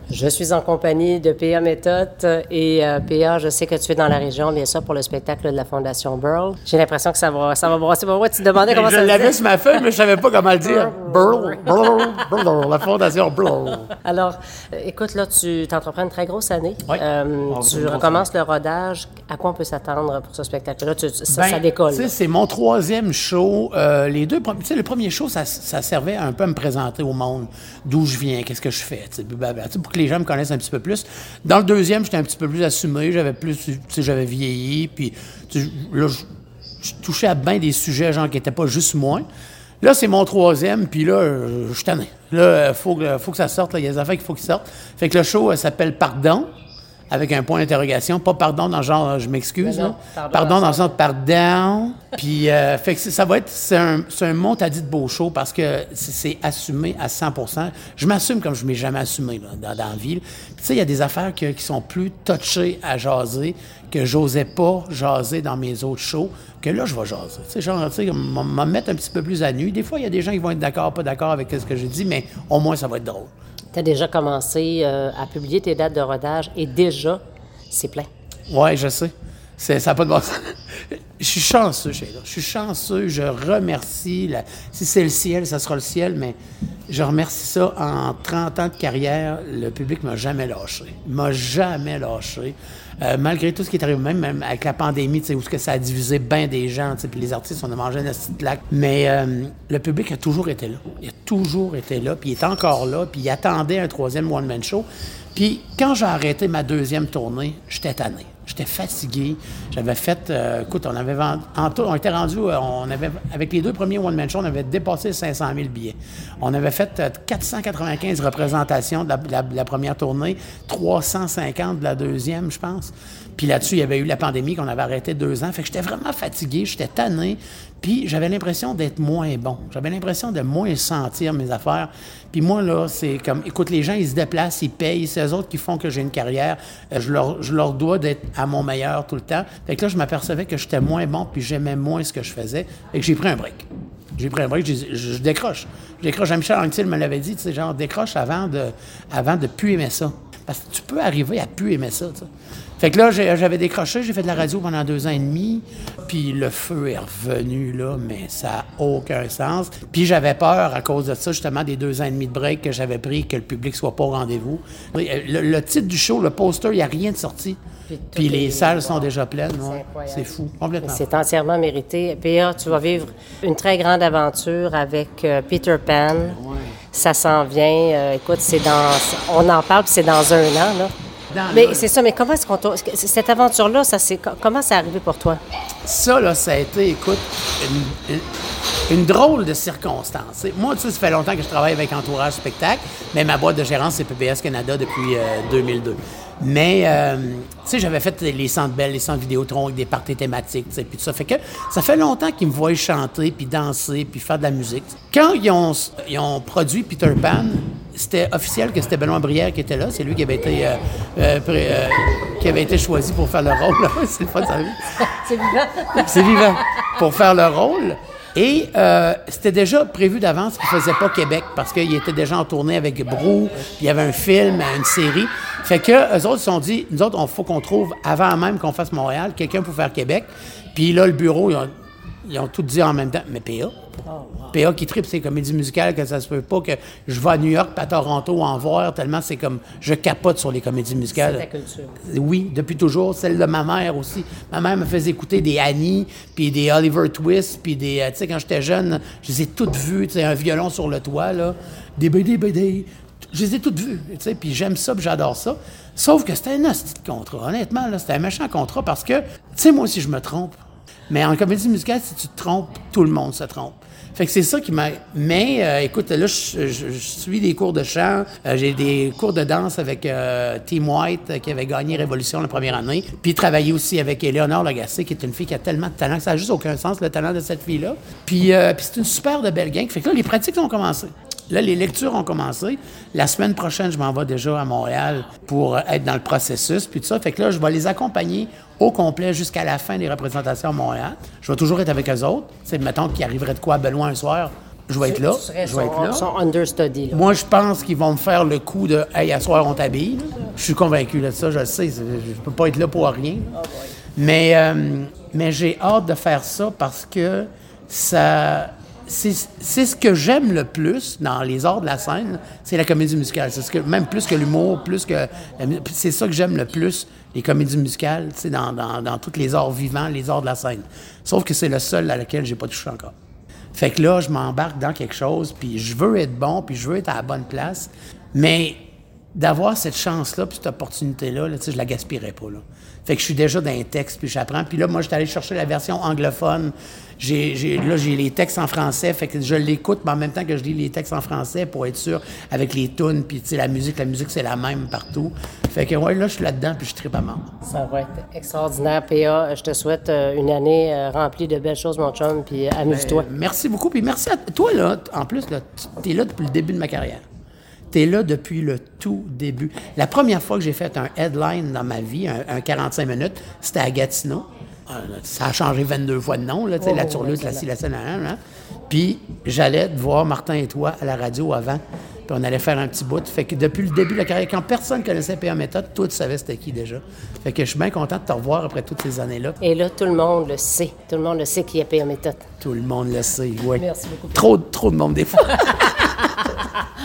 Je suis en compagnie de P.A. Méthode et P.A., je sais que tu es dans la région, bien sûr, pour le spectacle de la Fondation Burl. J'ai l'impression que ça va brasser pour moi. Tu te demandais comment ça se dit. Je l'avais sur ma feuille, mais je savais pas comment le dire. Burl, la Fondation Burl. Alors, écoute, là, tu t'entreprends une très grosse année. Oui. Tu recommences le rodage. À quoi on peut s'attendre pour ce spectacle-là? Ça décolle. C'est mon troisième show. Les deux, le premier show, ça servait un peu à me présenter au monde, d'où je viens, qu'est-ce que je fais, pour que les gens me connaissent un petit peu plus. Dans le deuxième, j'étais un petit peu plus assumé, j'avais vieilli, puis là, je touchais à bien des sujets, genre, qui n'étaient pas juste moi. Là, c'est mon troisième, puis là, je suis tanné. Là, faut que ça sorte, là. Il y a des affaires qu'il faut qu'ils sortent. Fait que le show s'appelle « Pardon », avec un point d'interrogation. Pas « pardon » dans le genre « je m'excuse ». Pardon dans le sens de « pardon ». Puis, fait que ça va être... C'est un montadi de beau show parce que c'est assumé à 100%. Je m'assume comme je ne m'ai jamais assumé là, dans la vie. Puis, tu sais, il y a des affaires qui sont plus touchées à jaser, que j'osais pas jaser dans mes autres shows, que là, je vais jaser. Tu sais, genre, tu sais, me mettre un petit peu plus à nu. Des fois, il y a des gens qui vont être d'accord, pas d'accord avec ce que j'ai dit, mais au moins, ça va être drôle. Tu as déjà commencé à publier tes dates de rodage et déjà, c'est plein. Oui, je sais. Ça n'a pas de bon sens. Je suis chanceux, Sheila. Je suis chanceux. Je remercie. Si c'est le ciel, ça sera le ciel, mais je remercie ça. En 30 ans de carrière, le public ne m'a jamais lâché. Il m'a jamais lâché. Malgré tout ce qui est arrivé, même avec la pandémie, où ça a divisé bien des gens, puis les artistes, on a mangé un petite claque. Mais le public a toujours été là. Il a toujours été là, puis il est encore là, puis il attendait un troisième one-man show. Puis quand j'ai arrêté ma deuxième tournée, j'étais tanné. J'étais fatigué. J'avais fait... écoute, on avait vendu... En tout, on était rendu... avec les deux premiers one-man shows, on avait dépassé 500 000 billets. On avait fait 495 représentations de la première tournée, 350 de la deuxième, je pense. Puis là-dessus, il y avait eu la pandémie qu'on avait arrêté 2 ans. Fait que j'étais vraiment fatigué, j'étais tanné. Puis j'avais l'impression d'être moins bon. J'avais l'impression de moins sentir mes affaires. Puis moi, là, c'est comme... Écoute, les gens, ils se déplacent, ils payent. C'est eux autres qui font que j'ai une carrière. Je leur dois d'être à mon meilleur tout le temps. Fait que là, je m'apercevais que j'étais moins bon puis j'aimais moins ce que je faisais. Fait que j'ai pris un break. Je décroche. Jean-Michel Anctil me l'avait dit, tu sais, genre, décroche avant de plus aimer ça. Parce que tu peux arriver à plus aimer ça, tu sais. Fait que là, j'avais décroché, j'ai fait de la radio pendant 2 ans et demi, puis le feu est revenu, là, mais ça n'a aucun sens. Puis j'avais peur, à cause de ça, justement, des 2 ans et demi de break que j'avais pris, que le public soit pas au rendez-vous. Le titre du show, le poster, il n'y a rien de sorti. Puis les salles sont déjà pleines. C'est fou, complètement. C'est entièrement mérité. P.A., tu vas vivre une très grande aventure avec Peter Pan. Ouais. Ça s'en vient. Écoute, on en parle, puis c'est dans 1 an, là. Mais c'est ça, mais comment est-ce qu'on... Cette aventure-là, comment c'est arrivé pour toi? Ça, là, ça a été, écoute, une drôle de circonstance. Moi, tu sais, ça fait longtemps que je travaille avec Entourage Spectacle, mais ma boîte de gérance, c'est PBS Canada depuis 2002. Mais, tu sais, j'avais fait les Centres Bell, les Centres Vidéotron avec des parties thématiques, tu sais, puis tout ça. Fait que ça fait longtemps qu'ils me voient chanter, puis danser, puis faire de la musique. Quand ils ont produit Peter Pan, c'était officiel que c'était Benoît Brière qui était là. C'est lui qui avait été choisi pour faire le rôle. C'est le fun, ça. C'est vivant. C'est vivant. Pour faire le rôle. Et c'était déjà prévu d'avance qu'il ne faisait pas Québec parce qu'il était déjà en tournée avec Brou, puis il y avait un film, une série. Fait que eux autres se sont dit, nous autres, il faut qu'on trouve, avant même qu'on fasse Montréal, quelqu'un pour faire Québec. Puis là, le bureau, ils ont tout dit en même temps. Mais P.A. P.A. qui tripe ses comédies musicales, que ça se peut pas que je vais à New York, puis à Toronto en voir, tellement c'est comme, je capote sur les comédies musicales. C'est ta culture. Oui, depuis toujours. Celle de ma mère aussi. Ma mère me faisait écouter des Annie, puis des Oliver Twist, puis des, tu sais, quand j'étais jeune, je les ai toutes vues, tu sais, un violon sur le toit, là, des BD. Je les ai toutes vues, tu sais, puis j'aime ça, puis j'adore ça. Sauf que c'était un hostie de contrat. Honnêtement, là, c'était un méchant contrat parce que, tu sais, moi aussi, je me trompe. Mais en comédie musicale, si tu te trompes, tout le monde se trompe. Fait que c'est ça qui m'a... Mais, écoute, là, je suis des cours de chant. J'ai des cours de danse avec Team White, qui avait gagné Révolution la première année. Puis travailler aussi avec Éléonore Lagacé, qui est une fille qui a tellement de talent que ça n'a juste aucun sens, le talent de cette fille-là. Puis c'est une super de belle gang. Fait que là, les pratiques ont commencé. Là, les lectures ont commencé. La semaine prochaine, je m'en vais déjà à Montréal pour être dans le processus, puis tout ça. Fait que là, je vais les accompagner au complet jusqu'à la fin des représentations à Montréal. Je vais toujours être avec eux autres. C'est mettons qu'il arriverait de quoi à Benoît un soir. je vais être là. Tu serais Je vais être là. son understudy. Là. Moi, je pense qu'ils vont me faire le coup de « Hey, à soir, on t'habille ». Je suis convaincu de ça, je le sais. Je peux pas être là pour rien. Oh Mais j'ai hâte de faire ça parce que ça... C'est ce que j'aime le plus dans les arts de la scène, c'est la comédie musicale. Même plus que l'humour, c'est ça que j'aime le plus, les comédies musicales, dans tous les arts vivants, les arts de la scène. Sauf que c'est le seul à lequel j'ai pas touché encore. Fait que là, je m'embarque dans quelque chose, puis je veux être bon, puis je veux être à la bonne place, mais d'avoir cette chance-là, puis cette opportunité-là, là, je la gaspillerais pas, là. Fait que je suis déjà dans les textes, puis j'apprends. Puis là, moi, je suis allé chercher la version anglophone. J'ai les textes en français, fait que je l'écoute, mais en même temps que je lis les textes en français pour être sûr, avec les tunes, puis tu sais, la musique, c'est la même partout. Fait que, ouais, là, je suis là-dedans, puis je trippe à mort. Ça va être extraordinaire, PA. Je te souhaite une année remplie de belles choses, mon chum, puis amuse-toi. Merci beaucoup, puis merci à toi, là. En plus, là, tu es là depuis le début de ma carrière. T'es là depuis le tout début. La première fois que j'ai fait un headline dans ma vie, un 45 minutes, c'était à Gatineau. Ça a changé 22 fois de nom, là, la Turlus, la Scie, la Seine, hein. Puis j'allais voir Martin et toi à la radio avant, puis on allait faire un petit bout. Fait que depuis le début de la carrière, quand personne connaissait PA Méthode, toi, tu savais c'était qui déjà. Fait que je suis bien content de te revoir après toutes ces années-là. Et là, tout le monde le sait. Tout le monde le sait qui est PA Méthode. Tout le monde le sait, oui. Merci beaucoup. Trop de monde des fois.